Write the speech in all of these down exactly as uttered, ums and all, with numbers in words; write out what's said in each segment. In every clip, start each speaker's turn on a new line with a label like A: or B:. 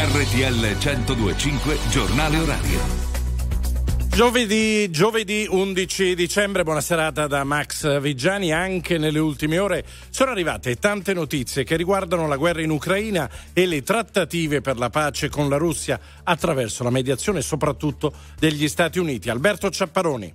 A: R T L centodue e cinque Giornale Orario.
B: Giovedì, giovedì undici dicembre, buona serata da Max Vigiani. Anche nelle ultime ore sono arrivate tante notizie che riguardano la guerra in Ucraina e le trattative per la pace con la Russia attraverso la mediazione soprattutto degli Stati Uniti. Alberto Ciapparoni.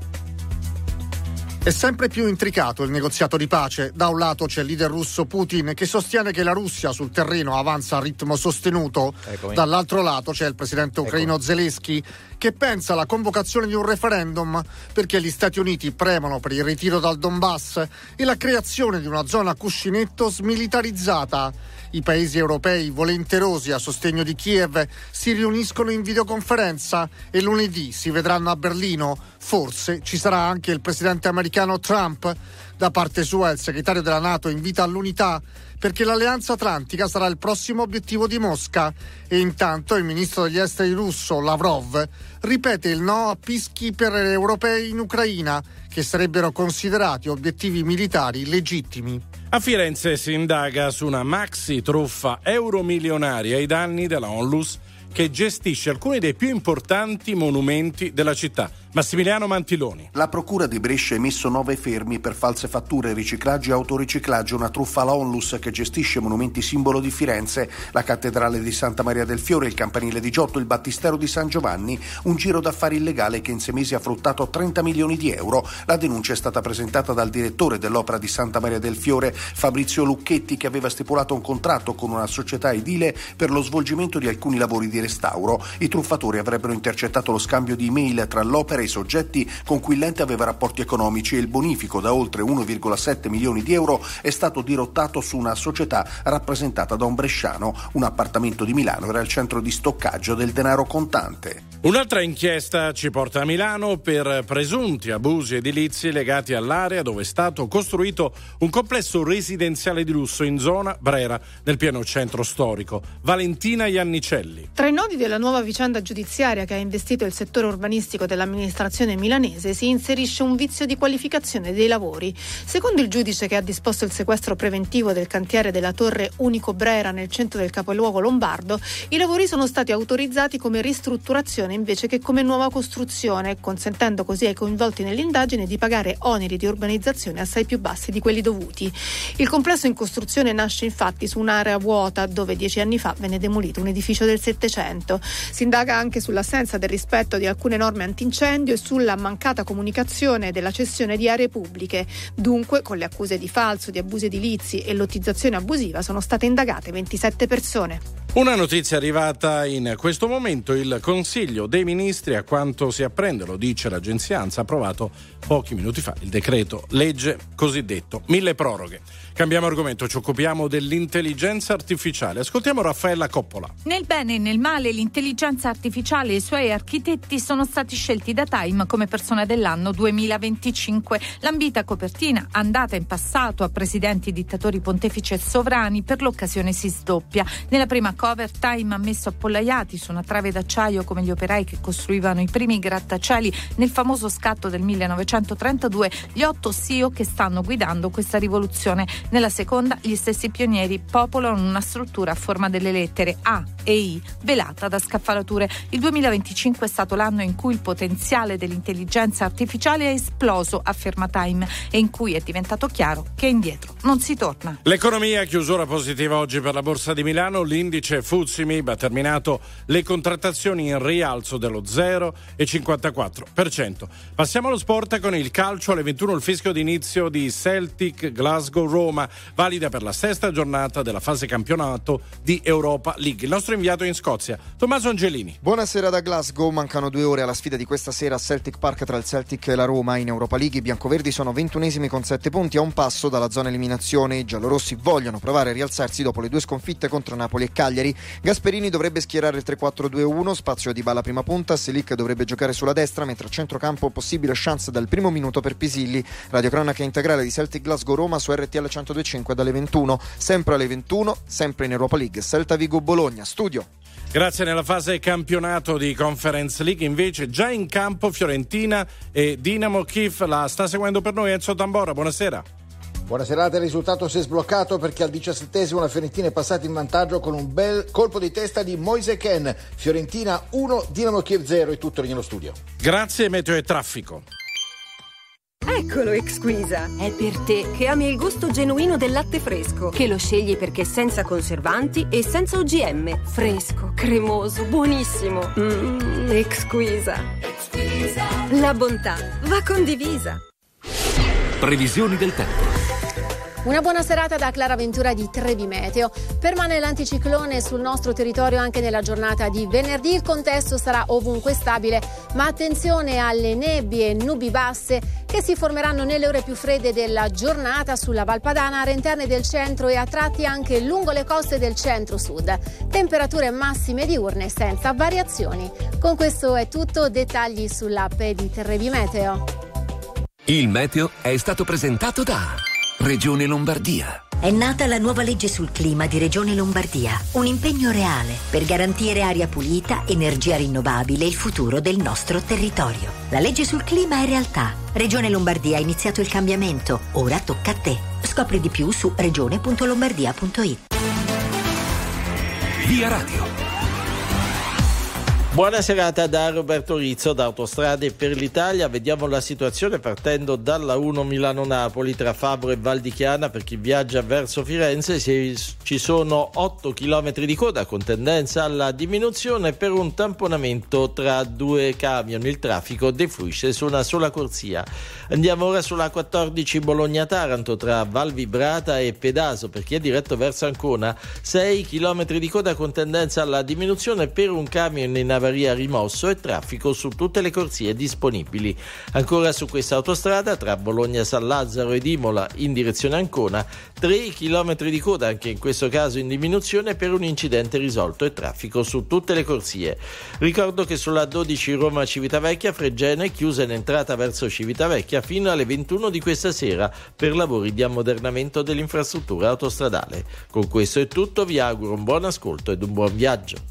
C: È sempre più intricato il negoziato di pace. Da un lato c'è il leader russo Putin che sostiene che la Russia sul terreno avanza a ritmo sostenuto. Eccomi. Dall'altro lato c'è il presidente ucraino Eccomi. Zelensky che pensa alla convocazione di un referendum perché gli Stati Uniti premono per il ritiro dal Donbass e la creazione di una zona a cuscinetto smilitarizzata. I paesi europei volenterosi a sostegno di Kiev si riuniscono in videoconferenza e lunedì si vedranno a Berlino. Forse ci sarà anche il presidente americano Trump. Da parte sua il segretario della NATO invita all'unità perché l'alleanza atlantica sarà il prossimo obiettivo di Mosca e intanto il ministro degli esteri russo Lavrov ripete il no a peacekeeper europei in Ucraina che sarebbero considerati obiettivi militari legittimi.
B: A Firenze si indaga su una maxi truffa euromilionaria ai danni della Onlus che gestisce alcuni dei più importanti monumenti della città. Massimiliano Mantiloni.
D: La procura di Brescia ha emesso nove fermi per false fatture, riciclaggio e autoriciclaggio, una truffa alla Onlus che gestisce monumenti simbolo di Firenze, la cattedrale di Santa Maria del Fiore, il campanile di Giotto, il battistero di San Giovanni, un giro d'affari illegale che in sei mesi ha fruttato trenta milioni di euro. La denuncia è stata presentata dal direttore dell'opera di Santa Maria del Fiore, Fabrizio Lucchetti, che aveva stipulato un contratto con una società edile per lo svolgimento di alcuni lavori di restauro. I truffatori avrebbero intercettato lo scambio di email tra l'opera e i soggetti con cui l'ente aveva rapporti economici e il bonifico da oltre uno virgola sette milioni di euro è stato dirottato su una società rappresentata da un bresciano. Un appartamento di Milano era il centro di stoccaggio del denaro contante.
B: Un'altra inchiesta ci porta a Milano per presunti abusi edilizi legati all'area dove è stato costruito un complesso residenziale di lusso in zona Brera, nel pieno centro storico. Valentina Iannicelli.
E: Tra i nodi della nuova vicenda giudiziaria che ha investito il settore urbanistico dell'amministrazione milanese si inserisce un vizio di qualificazione dei lavori. Secondo il giudice che ha disposto il sequestro preventivo del cantiere della Torre Unico Brera nel centro del capoluogo lombardo, i lavori sono stati autorizzati come ristrutturazione invece che come nuova costruzione, consentendo così ai coinvolti nell'indagine di pagare oneri di urbanizzazione assai più bassi di quelli dovuti. Il complesso in costruzione nasce infatti su un'area vuota dove dieci anni fa venne demolito un edificio del Settecento. Si indaga anche sull'assenza del rispetto di alcune norme antincendio e sulla mancata comunicazione della cessione di aree pubbliche. Dunque, con le accuse di falso, di abusi edilizi e lottizzazione abusiva sono state indagate ventisette persone.
B: Una notizia arrivata in questo momento: il Consiglio dei Ministri, a quanto si apprende, lo dice l'agenzia ANSA, ha approvato pochi minuti fa il decreto legge cosiddetto mille proroghe. Cambiamo argomento, ci occupiamo dell'intelligenza artificiale. Ascoltiamo Raffaella Coppola.
F: Nel bene e nel male l'intelligenza artificiale e i suoi architetti sono stati scelti da Time come persona dell'anno duemilaventicinque. L'ambita copertina, andata in passato a presidenti, dittatori, pontefici e sovrani, per l'occasione si sdoppia. Nella prima cover Time ha messo appollaiati su una trave d'acciaio come gli operai che costruivano i primi grattacieli nel famoso scatto del millenovecentotrentadue, gli otto C E O che stanno guidando questa rivoluzione. Nella seconda gli stessi pionieri popolano una struttura a forma delle lettere A e I velata da scaffalature. Il duemilaventicinque è stato l'anno in cui il potenziale dell'intelligenza artificiale è esploso, afferma Time, e in cui è diventato chiaro che indietro non si torna.
B: L'economia, chiusura positiva oggi per la Borsa di Milano, l'indice F T S E M I B ha terminato le contrattazioni in rialzo dello zero virgola cinquantaquattro per cento. Passiamo allo sport con il calcio. Alle ventuno il fischio d'inizio di Celtic Glasgow Roma, valida per la sesta giornata della fase campionato di Europa League. Il nostro inviato in Scozia, Tommaso Angelini.
G: Buonasera da Glasgow, mancano due ore alla sfida di questa sera a Celtic Park tra il Celtic e la Roma in Europa League. I biancoverdi sono ventunesimi con sette punti, a un passo dalla zona eliminazione. I giallorossi vogliono provare a rialzarsi dopo le due sconfitte contro Napoli e Cagliari. Gasperini dovrebbe schierare il tre quattro due uno, spazio di Dybala prima punta, Selic dovrebbe giocare sulla destra, mentre a centrocampo possibile chance dal primo minuto per Pisilli. Radiocronaca integrale di Celtic Glasgow Roma su R T L centodue e cinque dalle ventuno, sempre alle ventuno, sempre in Europa League. Celta Vigo Bologna, studio.
B: Grazie. Nella fase campionato di Conference League invece già in campo Fiorentina e Dinamo Kiev. La sta seguendo per noi Enzo Tambora, buonasera.
H: Buona serata, il risultato si è sbloccato perché al diciassettesimo la Fiorentina è passata in vantaggio con un bel colpo di testa di Moise Kean. Fiorentina uno, Dinamo Kiev zero, e tutto nello studio.
B: Grazie Meteo e Traffico.
I: Eccolo Exquisa, è per te che ami il gusto genuino del latte fresco, che lo scegli perché è senza conservanti e senza O G M, fresco, cremoso, buonissimo. Mmm, Exquisa. Exquisa. La bontà va condivisa.
A: Previsioni del tempo.
E: Una buona serata da Clara Ventura di Trebi Meteo. Permane l'anticiclone sul nostro territorio anche nella giornata di venerdì. Il contesto sarà ovunque stabile, ma attenzione alle nebbie e nubi basse che si formeranno nelle ore più fredde della giornata sulla Valpadana, aree interne del centro e a tratti anche lungo le coste del centro-sud. Temperature massime diurne senza variazioni. Con questo è tutto. Dettagli sull'app di Trebi Meteo.
A: Il meteo è stato presentato da Regione Lombardia.
J: È nata la nuova legge sul clima di Regione Lombardia, un impegno reale per garantire aria pulita, energia rinnovabile e il futuro del nostro territorio. La legge sul clima è realtà. Regione Lombardia ha iniziato il cambiamento, ora tocca a te. Scopri di più su regione punto lombardia punto it.
A: Via Radio.
K: Buona serata da Roberto Rizzo da Autostrade per l'Italia. Vediamo la situazione partendo dalla uno Milano-Napoli tra Fabro e Val di Chiana. Per chi viaggia verso Firenze ci sono otto chilometri di coda con tendenza alla diminuzione per un tamponamento tra due camion. Il traffico defluisce su una sola corsia. Andiamo ora sulla quattordici Bologna-Taranto tra Val Vibrata e Pedaso. Per chi è diretto verso Ancona, sei chilometri di coda con tendenza alla diminuzione per un camion in avaria rimosso e traffico su tutte le corsie disponibili. Ancora su questa autostrada tra Bologna San Lazzaro ed Imola in direzione Ancona, tre chilometri di coda anche in questo caso in diminuzione per un incidente risolto e traffico su tutte le corsie. Ricordo che sulla dodici Roma Civitavecchia Fregene è chiusa in entrata verso Civitavecchia fino alle ventuno di questa sera per lavori di ammodernamento dell'infrastruttura autostradale. Con questo è tutto, vi auguro un buon ascolto ed un buon viaggio.